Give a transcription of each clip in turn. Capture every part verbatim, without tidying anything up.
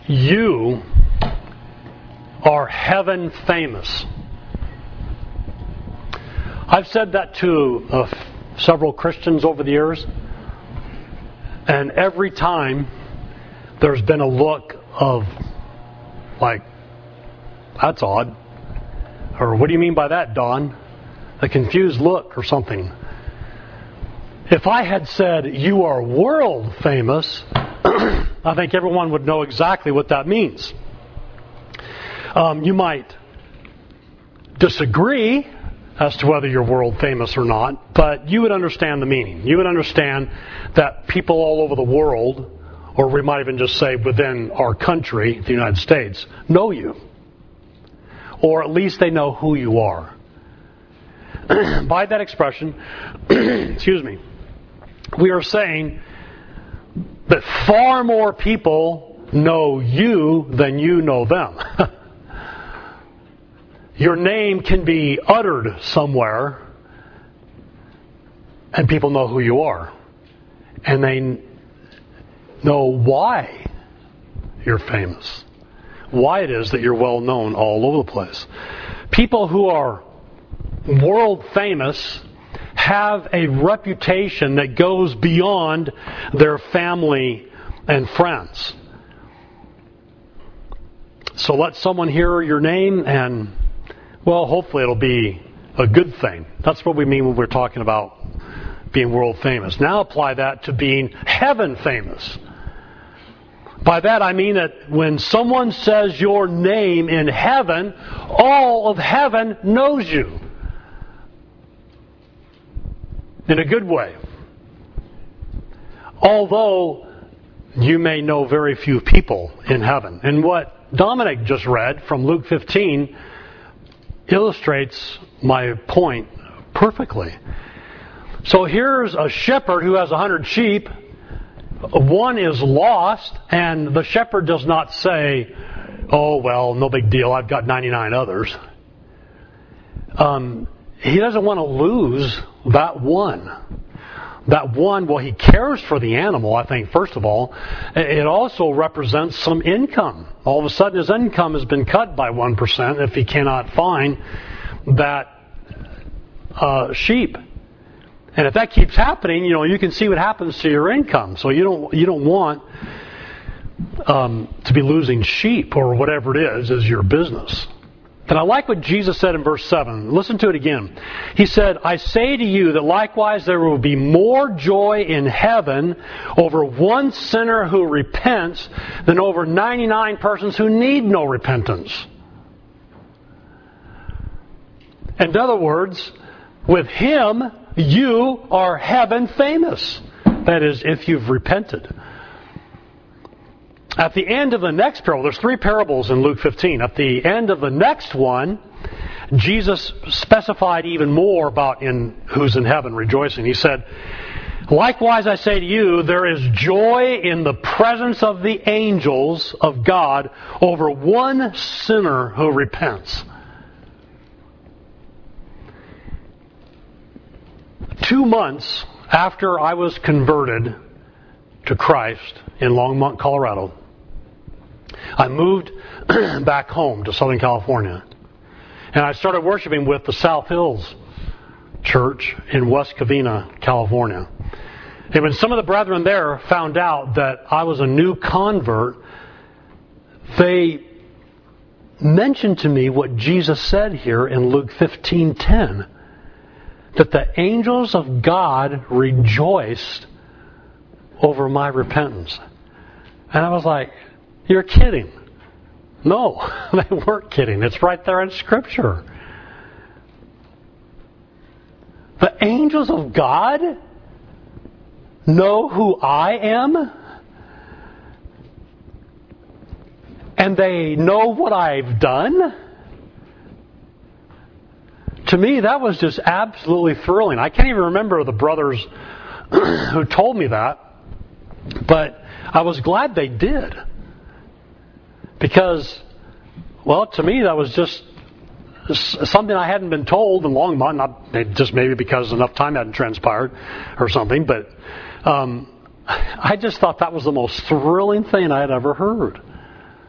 You are heaven famous. I've said that to uh, several Christians over the years, and every time there's been a look of like, that's odd. Or what do you mean by that, Don? A confused look or something. If I had said, you are world famous, I think everyone would know exactly what that means. Um, you might disagree as to whether you're world famous or not, but you would understand the meaning. You would understand that people all over the world, or we might even just say within our country, the United States, know you. Or at least they know who you are. By that expression, excuse me, we are saying that far more people know you than you know them. Your name can be uttered somewhere, and people know who you are. And they know why you're famous. Why it is that you're well known all over the place. People who are world famous have a reputation that goes beyond their family and friends. So let someone hear your name and, well, hopefully it'll be a good thing. That's what we mean when we're talking about being world famous. Now apply that to being heaven famous. By that I mean that when someone says your name in heaven, all of heaven knows you. In a good way. Although you may know very few people in heaven. And what Dominic just read from Luke fifteen illustrates my point perfectly. So here's a shepherd who has a hundred sheep. One is lost, and the shepherd does not say, oh, well, no big deal, I've got ninety-nine others. Um, he doesn't want to lose that one. That one, well, he cares for the animal, I think, first of all. It also represents some income. All of a sudden, his income has been cut by one percent if he cannot find that uh, sheep. And if that keeps happening, you know, you can see what happens to your income. So you don't you don't want um, to be losing sheep or whatever it is as your business. And I like what Jesus said in verse seven. Listen to it again. He said, I say to you that likewise there will be more joy in heaven over one sinner who repents than over ninety-nine persons who need no repentance. In other words, with him, you are heaven famous. That is, if you've repented. At the end of the next parable, there's three parables in Luke fifteen. At the end of the next one, Jesus specified even more about in who's in heaven rejoicing. He said, likewise I say to you, there is joy in the presence of the angels of God over one sinner who repents. Two months after I was converted to Christ in Longmont, Colorado, I moved back home to Southern California. And I started worshiping with the South Hills Church in West Covina, California. And when some of the brethren there found out that I was a new convert, they mentioned to me what Jesus said here in Luke fifteen ten. That the angels of God rejoiced over my repentance. And I was like, you're kidding. No, they weren't kidding. It's right there in Scripture. The angels of God know who I am. And they know what I've done. To me, that was just absolutely thrilling. I can't even remember the brothers who told me that, but I was glad they did. Because, well, to me, that was just something I hadn't been told in Longmont, not just maybe because enough time hadn't transpired or something, but um, I just thought that was the most thrilling thing I had ever heard.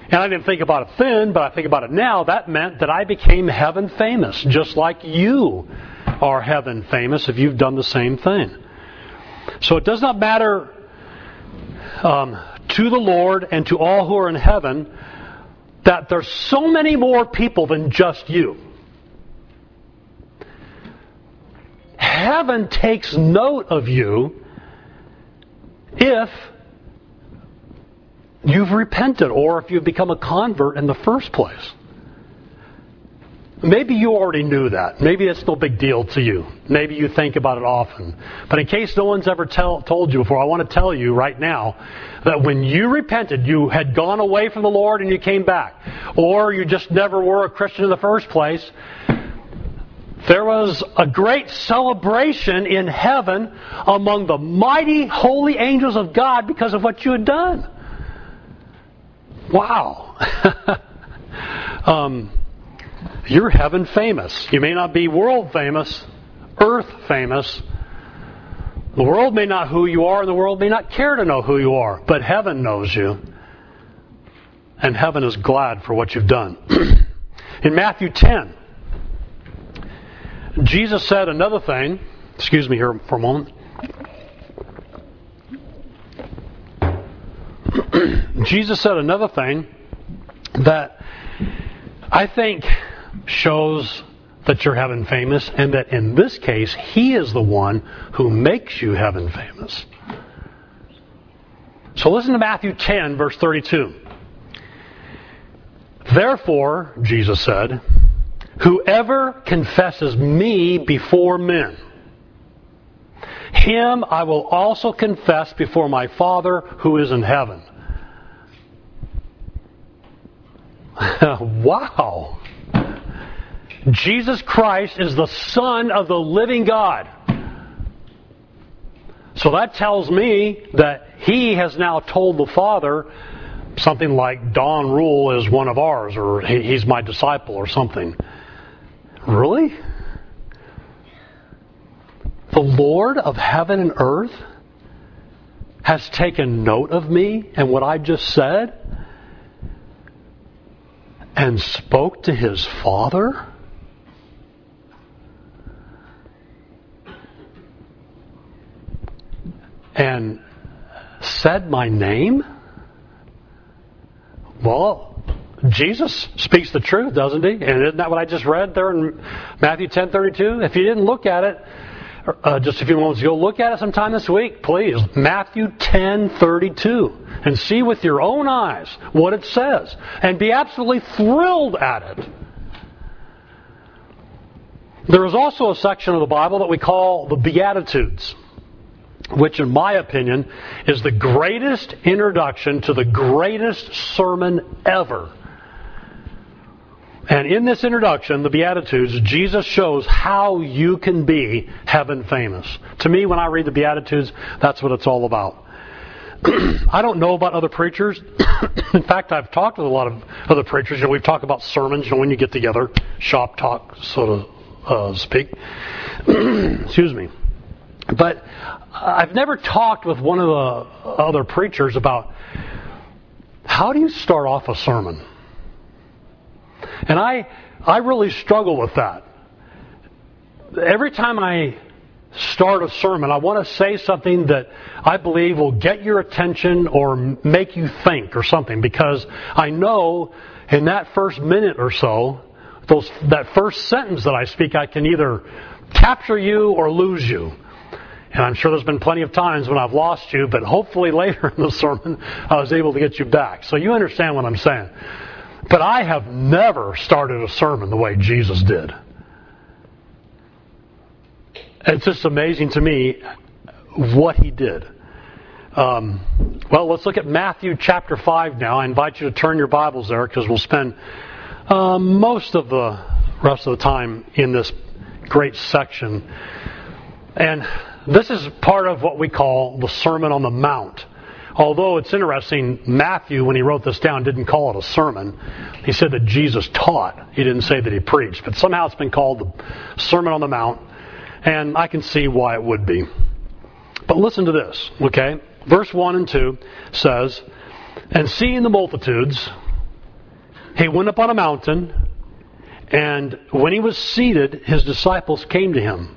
And I didn't think about it then, but I think about it now. That meant that I became heaven famous, just like you are heaven famous if you've done the same thing. So it does not matter um, to the Lord and to all who are in heaven that there's so many more people than just you. Heaven takes note of you if you've repented or if you've become a convert in the first place. Maybe you already knew that. Maybe it's no big deal to you. Maybe you think about it often. But in case no one's ever tell, told you before, I want to tell you right now that when you repented, you had gone away from the Lord and you came back. Or you just never were a Christian in the first place. There was a great celebration in heaven among the mighty holy angels of God because of what you had done. Wow. um, you're heaven famous. You may not be world famous, earth famous. The world may not know who you are, and the world may not care to know who you are, but heaven knows you. And heaven is glad for what you've done. In Matthew ten, Jesus said another thing. Excuse me here for a moment. Jesus said another thing that I think shows that you're heaven famous, and that in this case, He is the one who makes you heaven famous. So listen to Matthew ten, verse thirty-two. Therefore, Jesus said, whoever confesses me before men, him I will also confess before my Father who is in heaven. Wow. Jesus Christ is the Son of the living God. So that tells me that He has now told the Father something like Don Rule is one of ours, or he's my disciple, or something. Really? The Lord of heaven and earth has taken note of me and what I just said and spoke to His Father? And said my name? Well, Jesus speaks the truth, doesn't He? And isn't that what I just read there in Matthew ten thirty-two? If you didn't look at it uh, just a few moments ago, look at it sometime this week, please. Matthew ten thirty-two. And see with your own eyes what it says. And be absolutely thrilled at it. There is also a section of the Bible that we call the Beatitudes, which in my opinion is the greatest introduction to the greatest sermon ever. And in this introduction, the Beatitudes, Jesus shows how you can be heaven famous. To me, when I read the Beatitudes, that's what it's all about. I don't know about other preachers. In fact, I've talked with a lot of other preachers. You know, we've talked about sermons, you know, when you get together, shop talk, so to uh, speak. Excuse me. But I've never talked with one of the other preachers about how do you start off a sermon? And I I really struggle with that. Every time I start a sermon, I want to say something that I believe will get your attention or make you think or something, because I know in that first minute or so, those that first sentence that I speak, I can either capture you or lose you. And I'm sure there's been plenty of times when I've lost you, but hopefully later in the sermon I was able to get you back. So you understand what I'm saying. But I have never started a sermon the way Jesus did. It's just amazing to me what He did. Um, well, let's look at Matthew chapter five now. I invite you to turn your Bibles there, because we'll spend uh, most of the rest of the time in this great section. And this is part of what we call the Sermon on the Mount. Although it's interesting, Matthew, when he wrote this down, didn't call it a sermon. He said that Jesus taught. He didn't say that He preached. But somehow it's been called the Sermon on the Mount. And I can see why it would be. But listen to this, okay? Verse one and two says, and seeing the multitudes, he went up on a mountain, and when he was seated, his disciples came to him.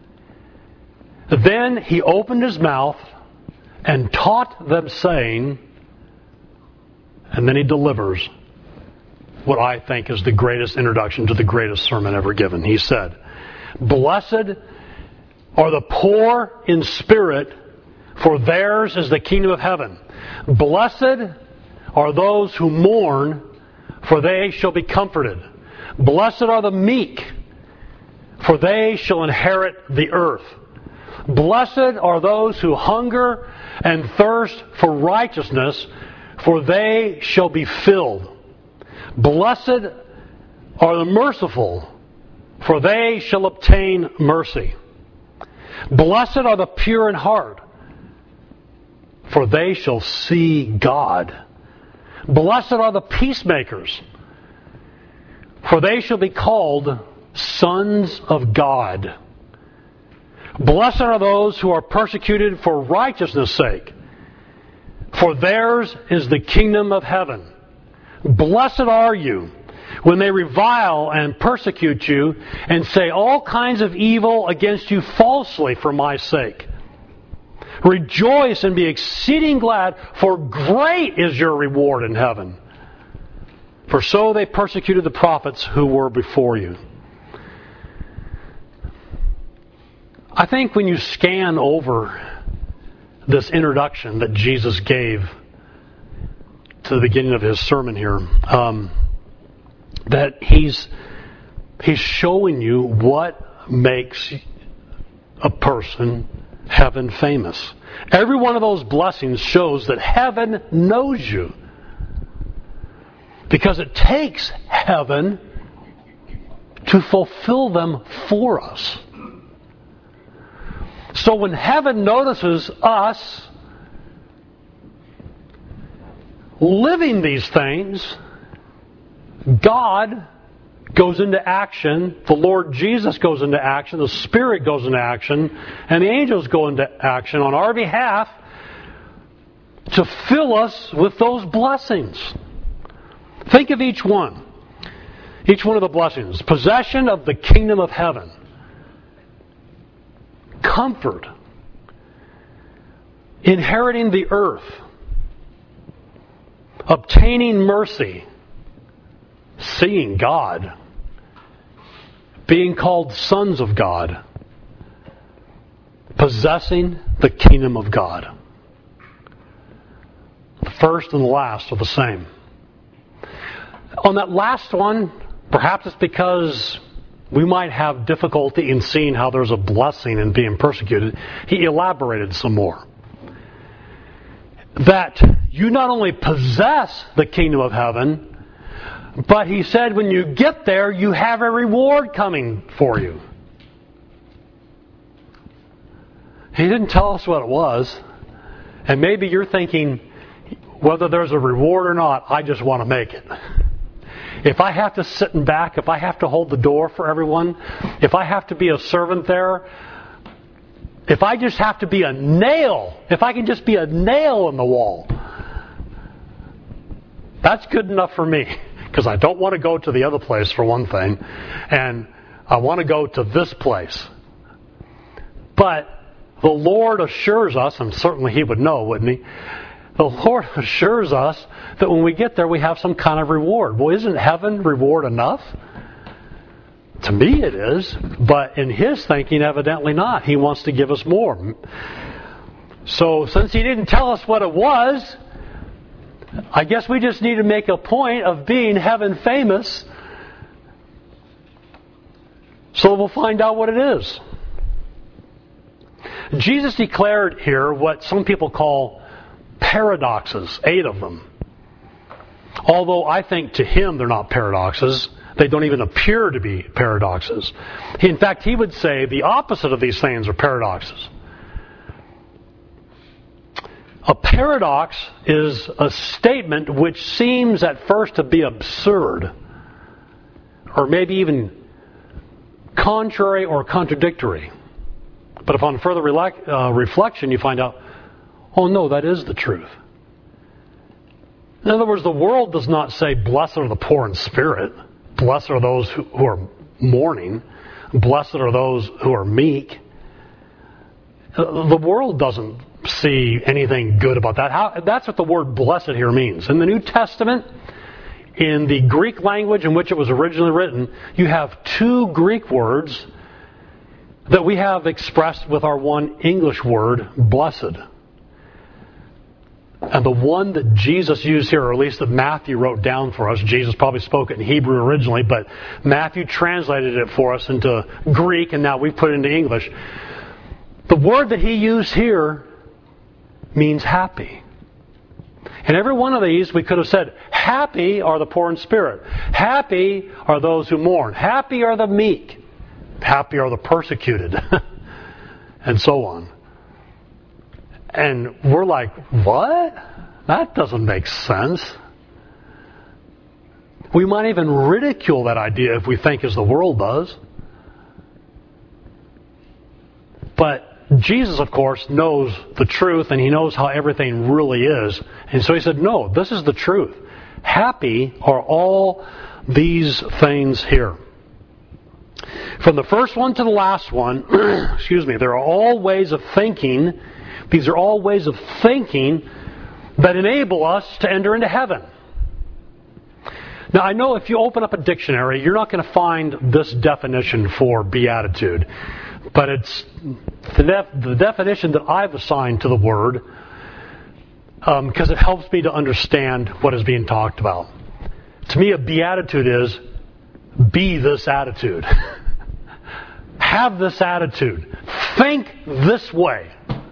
Then he opened his mouth and taught them, saying, and then he delivers what I think is the greatest introduction to the greatest sermon ever given. He said, "Blessed are the poor in spirit, for theirs is the kingdom of heaven. Blessed are those who mourn, for they shall be comforted. Blessed are the meek, for they shall inherit the earth. Blessed are those who hunger and thirst for righteousness, for they shall be filled. Blessed are the merciful, for they shall obtain mercy. Blessed are the pure in heart, for they shall see God. Blessed are the peacemakers, for they shall be called sons of God. Blessed are those who are persecuted for righteousness' sake, for theirs is the kingdom of heaven. Blessed are you when they revile and persecute you and say all kinds of evil against you falsely for my sake. Rejoice and be exceeding glad, for great is your reward in heaven. For so they persecuted the prophets who were before you." I think when you scan over this introduction that Jesus gave to the beginning of his sermon here, um, that he's he's showing you what makes a person heaven famous. Every one of those blessings shows that heaven knows you, because it takes heaven to fulfill them for us. So when heaven notices us living these things, God goes into action, the Lord Jesus goes into action, the Spirit goes into action, and the angels go into action on our behalf to fill us with those blessings. Think of each one. Each one of the blessings. Possession of the kingdom of heaven. Comfort. Inheriting the earth. Obtaining mercy. Seeing God. Being called sons of God. Possessing the kingdom of God. The first and the last are the same. On that last one, perhaps it's because we might have difficulty in seeing how there's a blessing in being persecuted. He elaborated some more. That you not only possess the kingdom of heaven, but he said when you get there, you have a reward coming for you. He didn't tell us what it was. And maybe you're thinking, whether there's a reward or not, I just want to make it. If I have to sit in back, if I have to hold the door for everyone, if I have to be a servant there, if I just have to be a nail, if I can just be a nail in the wall, that's good enough for me. Because I don't want to go to the other place, for one thing, and I want to go to this place. But the Lord assures us, and certainly He would know, wouldn't He? The Lord assures us that when we get there, we have some kind of reward. Well, isn't heaven reward enough? To me it is, but in His thinking, evidently not. He wants to give us more. So since He didn't tell us what it was, I guess we just need to make a point of being heaven famous, so we'll find out what it is. Jesus declared here what some people call paradoxes, eight of them. Although I think to Him they're not paradoxes. They don't even appear to be paradoxes. In fact, He would say the opposite of these things are paradoxes. A paradox is a statement which seems at first to be absurd, or maybe even contrary or contradictory. But upon further relec- uh, reflection, you find out, oh no, that is the truth. In other words, the world does not say, blessed are the poor in spirit. Blessed are those who, who are mourning. Blessed are those who are meek. The world doesn't see anything good about that. How, that's what the word blessed here means. In the New Testament, in the Greek language in which it was originally written, you have two Greek words that we have expressed with our one English word, blessed. And the one that Jesus used here, or at least that Matthew wrote down for us, Jesus probably spoke it in Hebrew originally, but Matthew translated it for us into Greek, and now we put it into English. The word that he used here means happy. And every one of these, we could have said, happy are the poor in spirit. Happy are those who mourn. Happy are the meek. Happy are the persecuted. And so on. And we're like, what? That doesn't make sense. We might even ridicule that idea if we think as the world does. But Jesus, of course, knows the truth, and he knows how everything really is. And so he said, no, this is the truth. Happy are all these things here. From the first one to the last one, excuse me, there are all ways of thinking. These are all ways of thinking that enable us to enter into heaven. Now, I know if you open up a dictionary, you're not going to find this definition for beatitude. But it's the, def- the definition that I've assigned to the word because um, it helps me to understand what is being talked about. To me, a beatitude is be this attitude. Have this attitude. Think this way.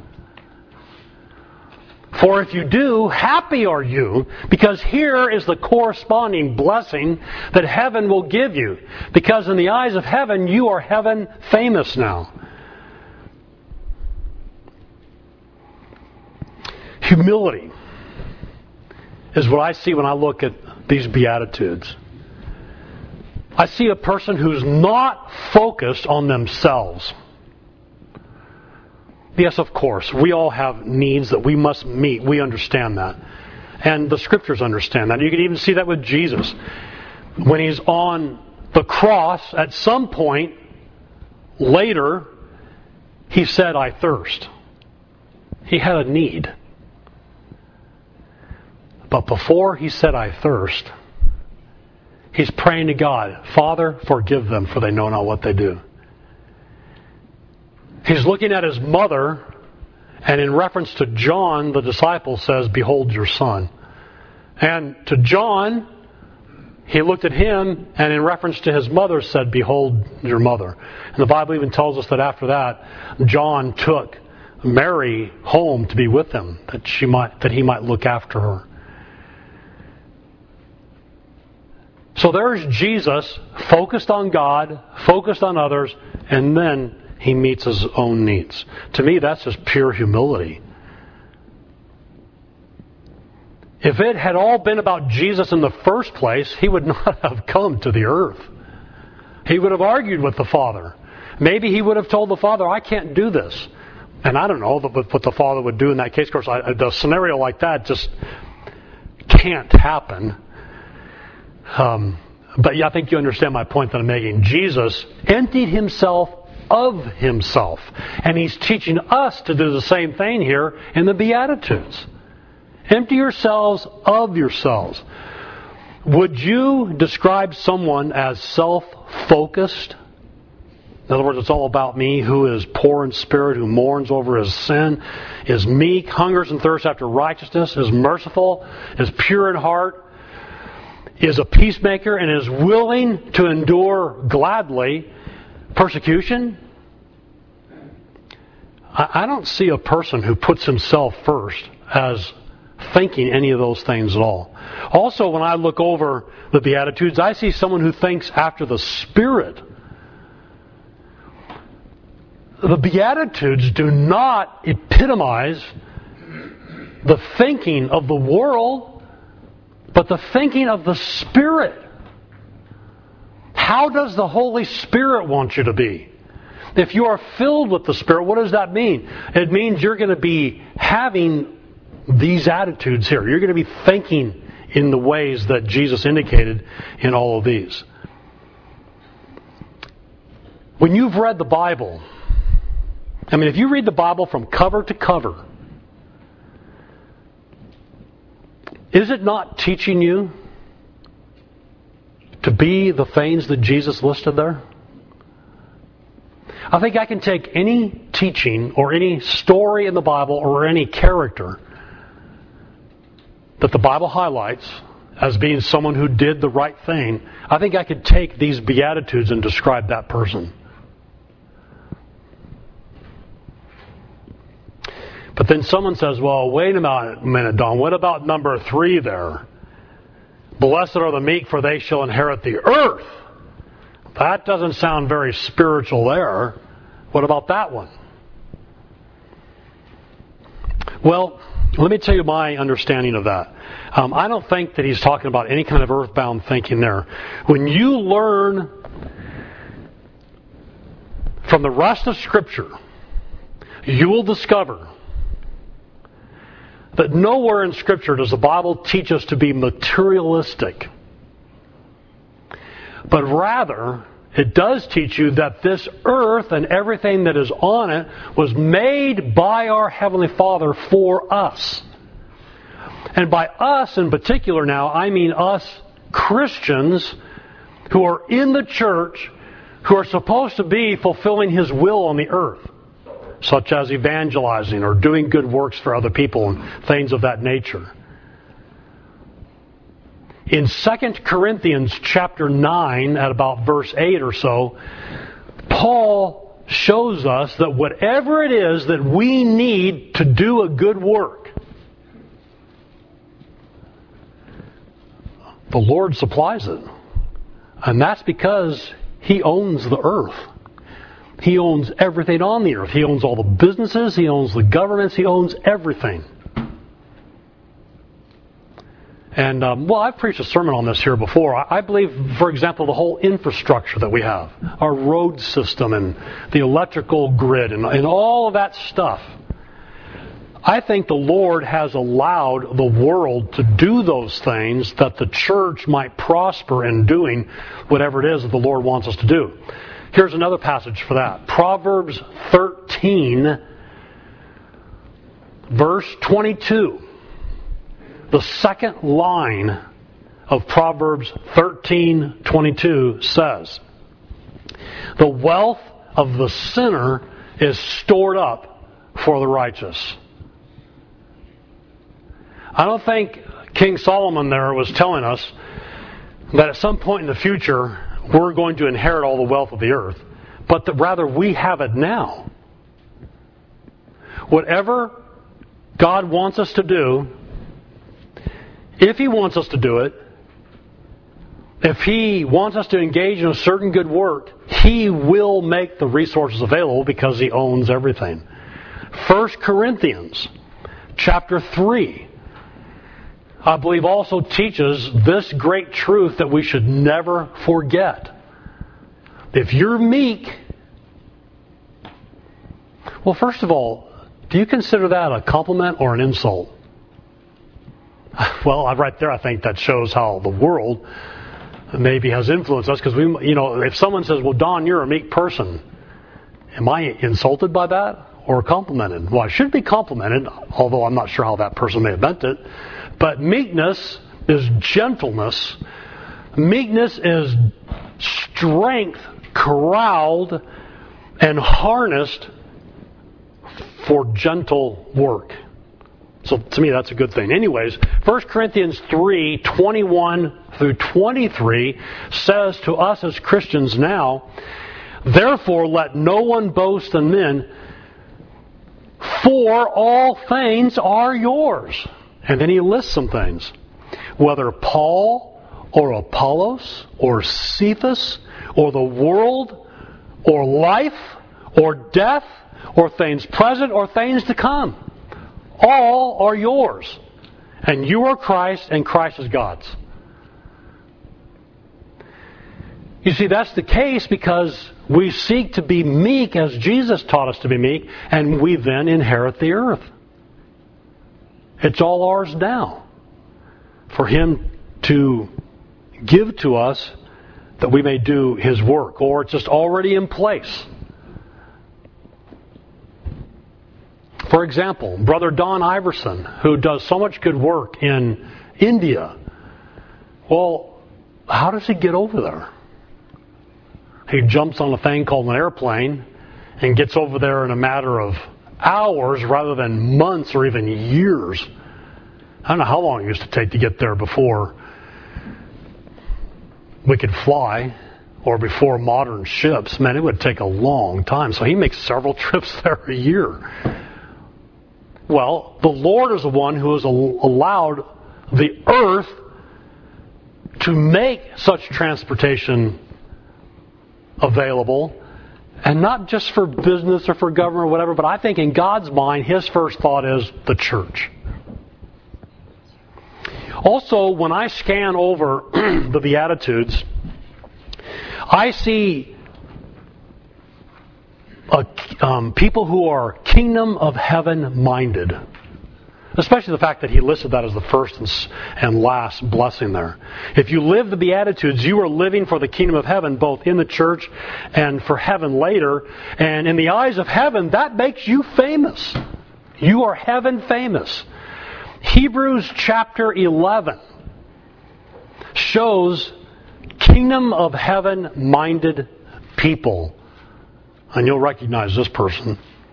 For if you do, happy are you, because here is the corresponding blessing that heaven will give you. Because in the eyes of heaven, you are heaven famous now. Humility is what I see when I look at these Beatitudes. I see a person who's not focused on themselves. Yes, of course, we all have needs that we must meet. We understand that. And the Scriptures understand that. You can even see that with Jesus. When he's on the cross, at some point later, he said, I thirst. He had a need. But before he said, I thirst, he's praying to God, Father, forgive them, for they know not what they do. He's looking at his mother, and in reference to John, the disciple says, behold your son. And to John, he looked at him, and in reference to his mother said, behold your mother. And the Bible even tells us that after that, John took Mary home to be with him, that she might, that he might look after her. So there's Jesus, focused on God, focused on others, and then he meets his own needs. To me, that's just pure humility. If it had all been about Jesus in the first place, he would not have come to the earth. He would have argued with the Father. Maybe he would have told the Father, I can't do this. And I don't know what the Father would do in that case. Of course, I, the scenario like that just can't happen. Um, but yeah, I think you understand my point that I'm making. Jesus emptied himself of himself. And he's teaching us to do the same thing here in the Beatitudes. Empty yourselves of yourselves. Would you describe someone as self-focused? In other words, it's all about me, who is poor in spirit, who mourns over his sin, is meek, hungers and thirsts after righteousness, is merciful, is pure in heart, is a peacemaker, and is willing to endure gladly persecution? I don't see a person who puts himself first as thinking any of those things at all. Also, when I look over the Beatitudes, I see someone who thinks after the Spirit. The Beatitudes do not epitomize the thinking of the world, but the thinking of the Spirit. How does the Holy Spirit want you to be? If you are filled with the Spirit, what does that mean? It means you're going to be having these attitudes here. You're going to be thinking in the ways that Jesus indicated in all of these. When you've read the Bible, I mean, if you read the Bible from cover to cover, is it not teaching you to be the things that Jesus listed there? I think I can take any teaching or any story in the Bible or any character that the Bible highlights as being someone who did the right thing. I think I could take these Beatitudes and describe that person. But then someone says, well, wait a minute, Don, what about number three there? Blessed are the meek, for they shall inherit the earth. That doesn't sound very spiritual there. What about that one? Well, let me tell you my understanding of that. Um, I don't think that he's talking about any kind of earthbound thinking there. When you learn from the rest of Scripture, you will discover that nowhere in Scripture does the Bible teach us to be materialistic. But rather, it does teach you that this earth and everything that is on it was made by our Heavenly Father for us. And by us in particular now, I mean us Christians who are in the church, who are supposed to be fulfilling His will on the earth, such as evangelizing or doing good works for other people and things of that nature. In Second Corinthians chapter nine, at about verse eight or so, Paul shows us that whatever it is that we need to do a good work, the Lord supplies it. And that's because He owns the earth. He owns everything on the earth. He owns all the businesses. He owns the governments. He owns everything. And, um, well, I've preached a sermon on this here before. I, I believe, for example, the whole infrastructure that we have, our road system and the electrical grid and, and all of that stuff, I think the Lord has allowed the world to do those things that the church might prosper in doing whatever it is that the Lord wants us to do. Here's another passage for that. Proverbs thirteen, verse twenty-two. The second line of Proverbs thirteen twenty-two says, "The wealth of the sinner is stored up for the righteous." I don't think King Solomon there was telling us that at some point in the future we're going to inherit all the wealth of the earth, but that rather we have it now. Whatever God wants us to do, if He wants us to do it, if He wants us to engage in a certain good work, He will make the resources available because He owns everything. First Corinthians chapter three, I believe, also teaches this great truth that we should never forget. If you're meek, well, first of all, do you consider that a compliment or an insult? Well, right there, I think that shows how the world maybe has influenced us. Because we, you know, if someone says, "Well, Don, you're a meek person," am I insulted by that or complimented? Well, I should be complimented, although I'm not sure how that person may have meant it. But meekness is gentleness. Meekness is strength corralled and harnessed for gentle work. So to me, that's a good thing. Anyways, First Corinthians three, twenty-one through twenty-three says to us as Christians now, "Therefore let no one boast in men, for all things are yours." And then he lists some things. "Whether Paul or Apollos or Cephas or the world or life or death or things present or things to come, all are yours. And you are Christ, and Christ is God's." You see, that's the case because we seek to be meek as Jesus taught us to be meek, and we then inherit the earth. It's all ours now. for Him to give to us that we may do His work, or it's just already in place. For example, Brother Don Iverson, who does so much good work in India. Well, how does he get over there? He jumps on a thing called an airplane and gets over there in a matter of hours rather than months or even years. I don't know how long it used to take to get there before we could fly, or before modern ships. Man, it would take a long time. So he makes several trips there a year. Well, the Lord is the one who has allowed the earth to make such transportation available, and not just for business or for government or whatever, but I think in God's mind, His first thought is the church. Also, when I scan over the Beatitudes, I see a, um, people who are kingdom of heaven minded. Especially the fact that he listed that as the first and, and last blessing there. If you live the Beatitudes, you are living for the kingdom of heaven, both in the church and for heaven later. And in the eyes of heaven, that makes you famous. You are heaven famous. Hebrews chapter eleven shows kingdom of heaven minded people. And you'll recognize this person.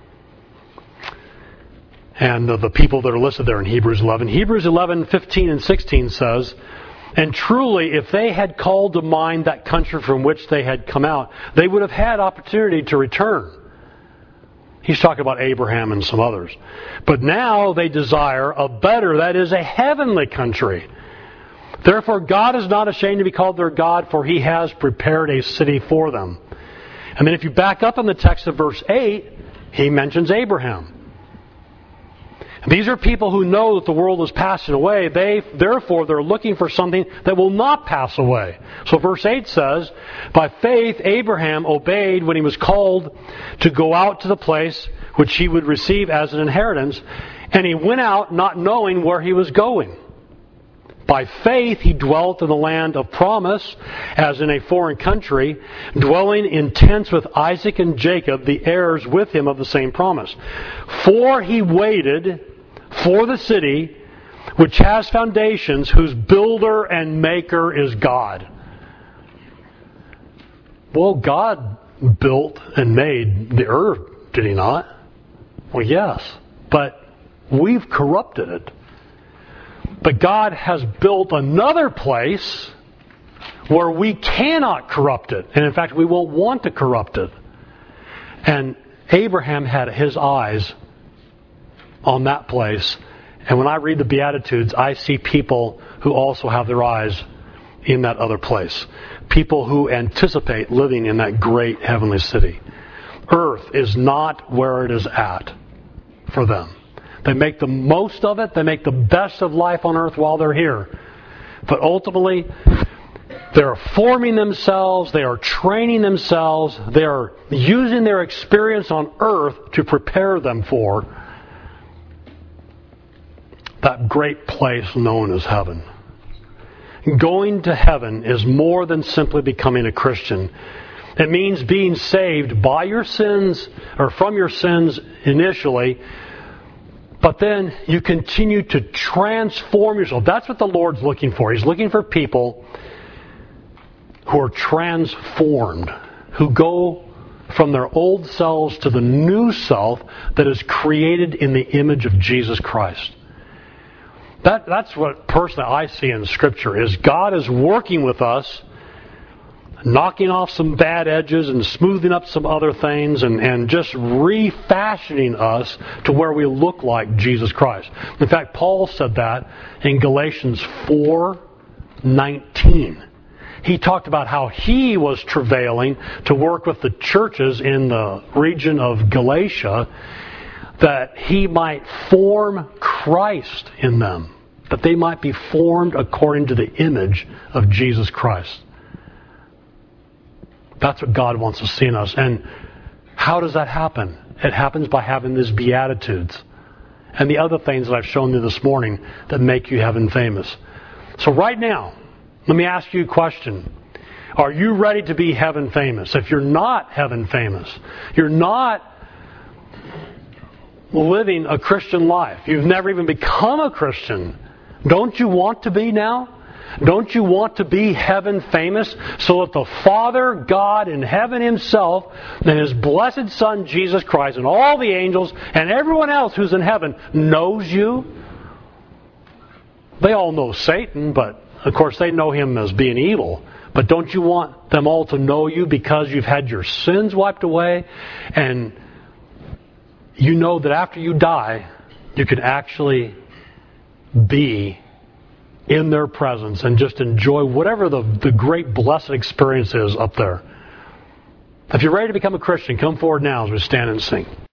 And the, the people that are listed there in Hebrews eleven. Hebrews eleven, fifteen and sixteen says, "And truly, if they had called to mind that country from which they had come out, they would have had opportunity to return." He's talking about Abraham and some others. "But now they desire a better, that is, a heavenly country. Therefore God is not ashamed to be called their God, for He has prepared a city for them." And then if you back up in the text of verse eight, he mentions Abraham. These are people who know that the world is passing away. They, therefore, they're looking for something that will not pass away. So verse eight says, "By faith Abraham obeyed when he was called to go out to the place which he would receive as an inheritance, and he went out not knowing where he was going. By faith he dwelt in the land of promise, as in a foreign country, dwelling in tents with Isaac and Jacob, the heirs with him of the same promise. For he waited for the city which has foundations, whose builder and maker is God." Well, God built and made the earth, did He not? Well, yes, but we've corrupted it. But God has built another place where we cannot corrupt it. And in fact, we won't want to corrupt it. And Abraham had his eyes on that place. And when I read the Beatitudes, I see people who also have their eyes in that other place. People who anticipate living in that great heavenly city. Earth is not where it is at for them. They make the most of it. They make the best of life on earth while they're here. But ultimately, they're forming themselves. They are training themselves. They are using their experience on earth to prepare them for that great place known as heaven. Going to heaven is more than simply becoming a Christian. It means being saved by your sins, or from your sins initially, but then you continue to transform yourself. That's what the Lord's looking for. He's looking for people who are transformed, who go from their old selves to the new self that is created in the image of Jesus Christ. That, that's what personally I see in Scripture, is God is working with us, knocking off some bad edges and smoothing up some other things, and, and just refashioning us to where we look like Jesus Christ. In fact, Paul said that in Galatians four nineteen. He talked about how he was travailing to work with the churches in the region of Galatia, that he might form Christ in them, that they might be formed according to the image of Jesus Christ. That's what God wants to see in us. And how does that happen? It happens by having these Beatitudes and the other things that I've shown you this morning that make you heaven famous. So right now, let me ask you a question. Are you ready to be heaven famous? If you're not heaven famous, you're not living a Christian life, you've never even become a Christian, don't you want to be now? Don't you want to be heaven famous so that the Father, God in heaven Himself, and His blessed Son, Jesus Christ, and all the angels, and everyone else who's in heaven knows you? They all know Satan, but of course they know him as being evil. But don't you want them all to know you because you've had your sins wiped away, and you know that after you die, you can actually be in their presence and just enjoy whatever the, the great blessed experience is up there. If you're ready to become a Christian, come forward now as we stand and sing.